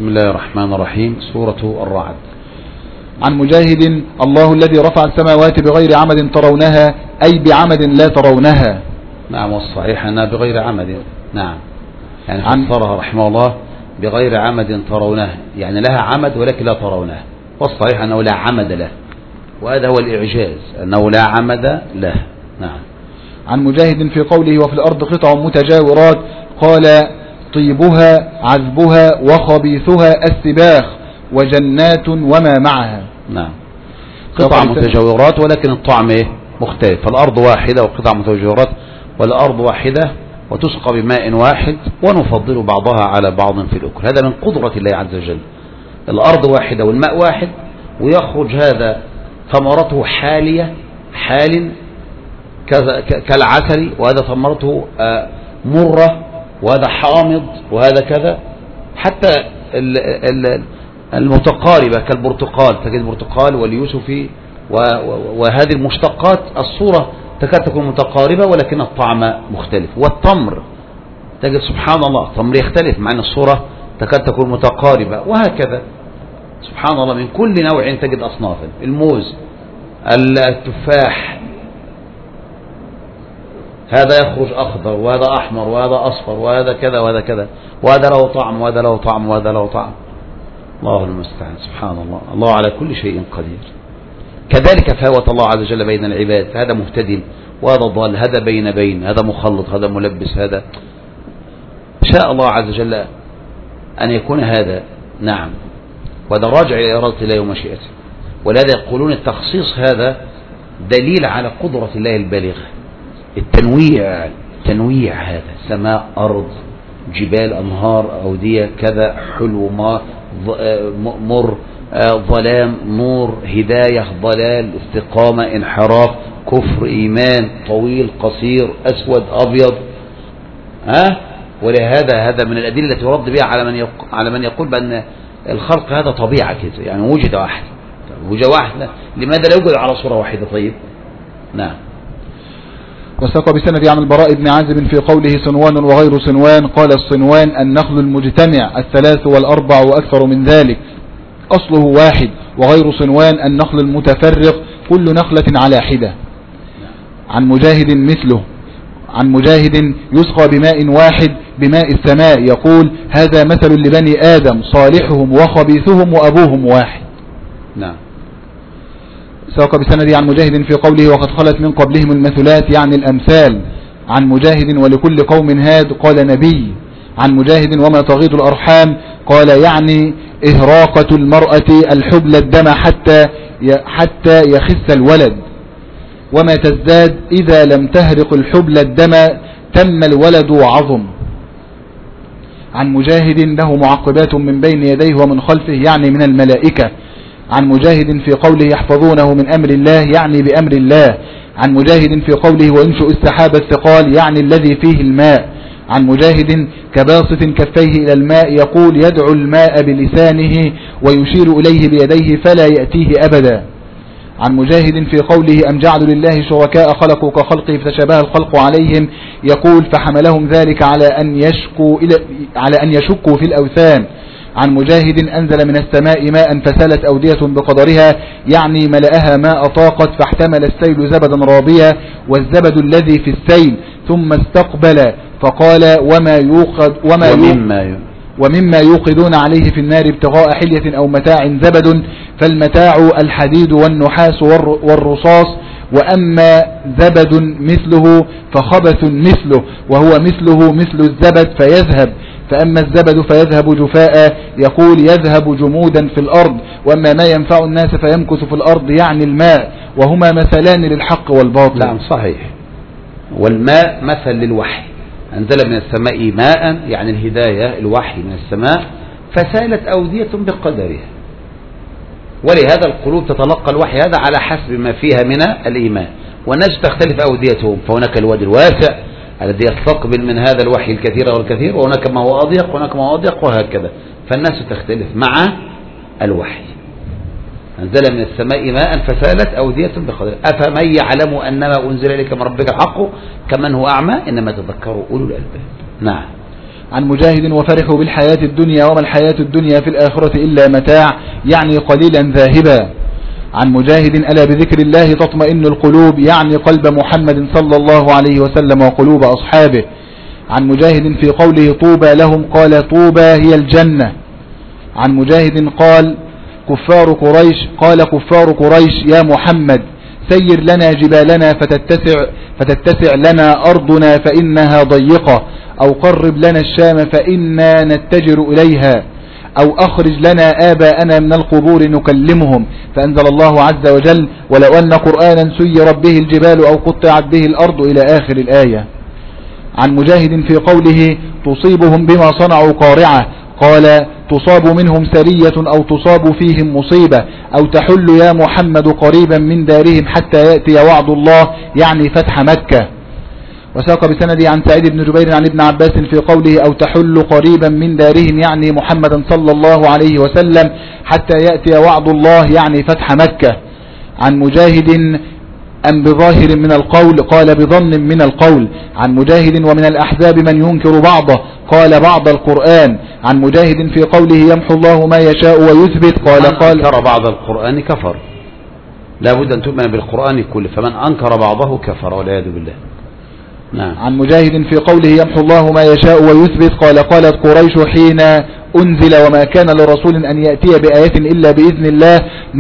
بسم الله الرحمن الرحيم. سورة الرعد. عن مجاهد: الله الذي رفع السماوات بغير عمد ترونها، أي بعمد لا ترونها. نعم، والصحيح أنها بغير عمد. نعم، يعني فسرها رحمه الله بغير عمد ترونها، يعني لها عمد ولكن لا ترونها، والصحيح أنه لا عمد له، وهذا هو الإعجاز أنه لا عمد له. نعم. عن مجاهد في قوله: وفي الأرض قطع متجاورات، قال: طيبها عذبها وخبيثها السباخ وجنات وما معها. نعم، قطع متجاورات ولكن الطعم مختلف، فالأرض واحدة وقطع متجاورات، والأرض واحدة وتسقى بماء واحد، ونفضل بعضها على بعض في الأكل. هذا من قدرة الله عز وجل. الأرض واحدة والماء واحد، ويخرج هذا ثمرته حالية حال كالعسل، وهذا ثمرته مرة، وهذا حامض، وهذا كذا، حتى المتقاربة كالبرتقال، تجد البرتقال واليوسفي وهذه المشتقات الصورة تكاد تكون متقاربة ولكن الطعم مختلف. والتمر تجد سبحان الله التمر يختلف مع أن الصورة تكاد تكون متقاربة، وهكذا سبحان الله من كل نوع تجد أصنافا. الموز، التفاح، هذا يخرج أخضر وهذا أحمر وهذا أصفر وهذا كذا وهذا كذا، وهذا له طعم وهذا له طعم وهذا له طعم. الله المستعان. سبحان الله، الله على كل شيء قدير. كذلك فهوة الله عز وجل بين العباد، هذا مهتدي وهذا ضال، هذا بين، هذا مخلط، هذا ملبس، هذا شاء الله عز وجل أن يكون هذا. نعم، وهذا راجع إلى إرادة الله ومشيئته. ولهذا يقولون التخصيص هذا دليل على قدرة الله البالغة. التنويع هذا سماء، أرض، جبال، أنهار، أودية، كذا، حلو، ماء، مر، ظلام، نور، هداية، ضلال، استقامة، انحراف، كفر، إيمان، طويل، قصير، أسود، أبيض. ولهذا هذا من الأدلة التي يرد بها على من يقول بأن الخلق هذا طبيعة كده، يعني وجد واحد، لماذا لا يوجد على صورة واحدة؟ طيب. نعم. وساق بسند عن البراء بن عازب في قوله: صنوان وغير صنوان، قال: الصنوان النخل المجتمع 3 و4 وأكثر من ذلك، أصله واحد، وغير صنوان النخل المتفرق كل نخلة على حدة. عن مجاهد مثله. عن مجاهد: يسقى بماء واحد بماء السماء، يقول: هذا مثل لبني آدم، صالحهم وخبيثهم وأبوهم واحد. نعم. ساق بسند عن مجاهد في قوله: وقد خلت من قبلهم المثلات، يعني الأمثال. عن مجاهد: ولكل قوم هاد، قال نبي. عن مجاهد: وما تغيض الأرحام، قال يعني إهراقة المرأة الحبل الدم حتى يخس الولد، وما تزداد إذا لم تهرق الحبل الدم تم الولد وعظم. عن مجاهد: له معقبات من بين يديه ومن خلفه، يعني من الملائكة. عن مجاهد في قوله: يحفظونه من أمر الله، يعني بأمر الله. عن مجاهد في قوله: وينشئ السحاب الثقال، يعني الذي فيه الماء. عن مجاهد: كباسط كفيه إلى الماء، يقول: يدعو الماء بلسانه ويشير إليه بيديه فلا يأتيه أبدا. عن مجاهد في قوله: أم جعلوا لله شركاء خلقوا كخلقه فتشابه الخلق عليهم، يقول: فحملهم ذلك على أن يشكوا في الأوثان. عن مجاهد: أنزل من السماء ماء فسالت أودية بقدرها، يعني ملأها ماء طاقت، فاحتمل السيل زبدا رابيا، والزبد الذي في السيل، ثم استقبل فقال: ومما يوقدون عليه في النار ابتغاء حلية أو متاع زبد، فالمتاع الحديد والنحاس والرصاص، وأما زبد مثله فخبث مثله، وهو مثله مثل الزبد فيذهب، فأما الزبد فيذهب جفاء، يقول: يذهب جمودا في الأرض، وأما ما ينفع الناس فيمكث في الأرض، يعني الماء، وهما مثلان للحق والباطل. نعم صحيح. والماء مثل للوحي، أنزل من السماء ماء، يعني الهداية، الوحي من السماء، فسالت أودية بقدرها. ولهذا القلوب تتلقى الوحي هذا على حسب ما فيها من الإيمان، والناس تختلف أوديتهم، فهناك الوادي الواسع الذي يستقبل من هذا الوحي الكثير والكثير، وهناك ما هو أضيق وهناك ما هو أضيق، وهكذا، فالناس تختلف مع الوحي. أنزل من السماء ماء فسالت أودية بقدرها، أفمن يعلم أنما أنزل إليك من ربك الحق كمن هو أعمى، إنما تذكروا أولو الألباب. نعم. عن مجاهد وفرحوا بالحياة الدنيا وما الحياة الدنيا في الآخرة إلا متاع، يعني قليلا ذاهبا. عن مجاهد ألا بذكر الله تطمئن القلوب، يعني قلب محمد صلى الله عليه وسلم وقلوب أصحابه. عن مجاهد في قوله طوبى لهم قال طوبى هي الجنة. عن مجاهد قال كفار قريش، قال كفار قريش يا محمد سير لنا جبالنا فتتسع لنا أرضنا فإنها ضيقة، أو قرب لنا الشام فإنا نتجر إليها، أو أخرج لنا آباءنا من القبور نكلمهم. فأنزل الله عز وجل ولو أن قرآنا سيرت به الجبال أو قطعت به الأرض إلى آخر الآية. عن مجاهد في قوله تصيبهم بما صنعوا قارعة، قال تصاب منهم سرية أو تصاب فيهم مصيبة، أو تحل يا محمد قريبا من دارهم حتى يأتي وعد الله، يعني فتح مكة. وساق بسندي عن سعيد بن جبير عن ابن عباس في قوله أو تحل قريبا من دارهم، يعني محمدا صلى الله عليه وسلم حتى يأتي وعد الله، يعني فتح مكة. عن مجاهد أم بظاهر من القول، قال بظن من القول. عن مجاهد ومن الأحزاب من ينكر بعضه، قال بعض القرآن. عن مجاهد في قوله يمحو الله ما يشاء ويثبت، قال أنكر بعض القرآن كفر، لا بد أن تؤمن بالقرآن كله، فمن أنكر بعضه كفر والعياذ بالله. نعم. عن مجاهد في قوله يمحو الله ما يشاء ويثبت، قال قالت قريش حين أنزل وما كان لرسول أن يأتي بآية إلا بإذن الله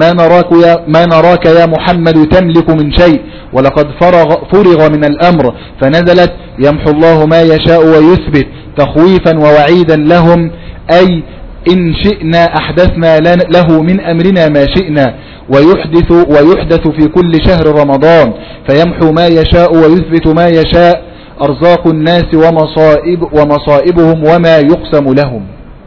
ما نراك يا محمد تملك من شيء ولقد فرغ من الأمر، فنزلت يمحو الله ما يشاء ويثبت تخويفا ووعيدا لهم، أي إن شئنا أحدثنا له من أمرنا ما شئنا، ويحدث في كل شهر رمضان، فيمحو ما يشاء ويثبت ما يشاء، أرزاق الناس ومصائبهم وما يقسم لهم.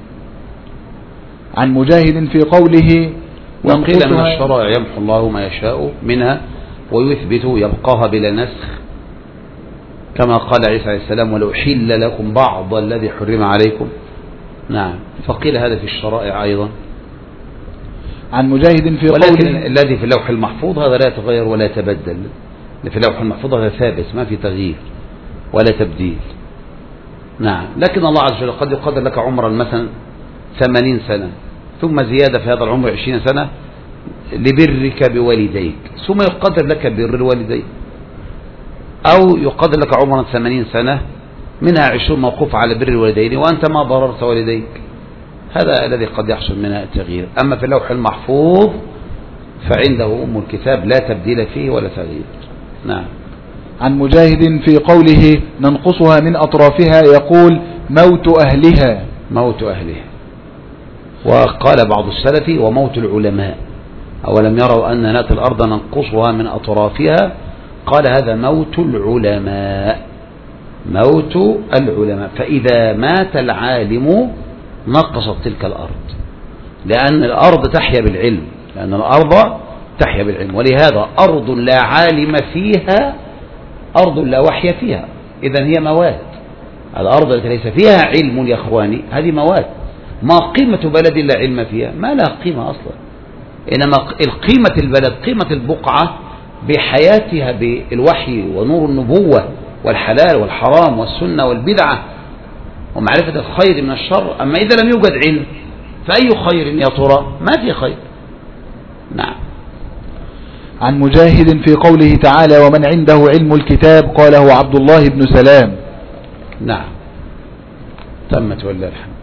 عن مجاهد في قوله وقيل من الشرائع يمحو الله ما يشاء منها ويثبت يبقاها بلا نسخ، كما قال عيسى عليه السلام ولو حل لكم بعض الذي حرم عليكم. نعم. فقيل هذا في الشرائع أيضا. عن مجاهد في ولكن الذي في اللوح المحفوظ هذا لا يتغير ولا يتبدل، في اللوح المحفوظ هذا ثابت ما في تغيير ولا تبديل. نعم. لكن الله عز وجل قد يقدر لك عمرا مثلا 80 سنة ثم زيادة في هذا العمر 20 سنة لبرك بوالديك، ثم يقدر لك بر الوالدين، أو يقدر لك عمرا 80 سنة منها 20 موقوف على بر الوالدين وأنت ما ضررت والديك. هذا الذي قد يحصل منها التغيير. أما في اللوح المحفوظ فعنده أم الكتاب لا تبديل فيه ولا تغيير. نعم. عن مجاهد في قوله ننقصها من أطرافها، يقول موت أهلها. موت أهلها. وقال بعض السلف وموت العلماء، أولم يروا أن نأتي الأرض ننقصها من أطرافها، قال هذا موت العلماء. موت العلماء، فإذا مات العالم نقصت تلك الأرض، لأن الأرض تحيا بالعلم، لأن الأرض تحيا بالعلم. ولهذا أرض لا عالم فيها أرض لا وحي فيها، إذن هي موات. الأرض التي ليس فيها علم يا أخواني هذه موات. ما قيمة بلد لا علم فيها؟ ما لها قيمة أصلا. إنما القيمة البلد قيمة البقعة بحياتها بالوحي ونور النبوة والحلال والحرام والسنة والبدعة ومعرفة الخير من الشر. أما إذا لم يوجد علم فأي خير يا ترى؟ ما في خير. نعم. عن مجاهد في قوله تعالى ومن عنده علم الكتاب، قاله عبد الله بن سلام. نعم. تمت ولله الحمد.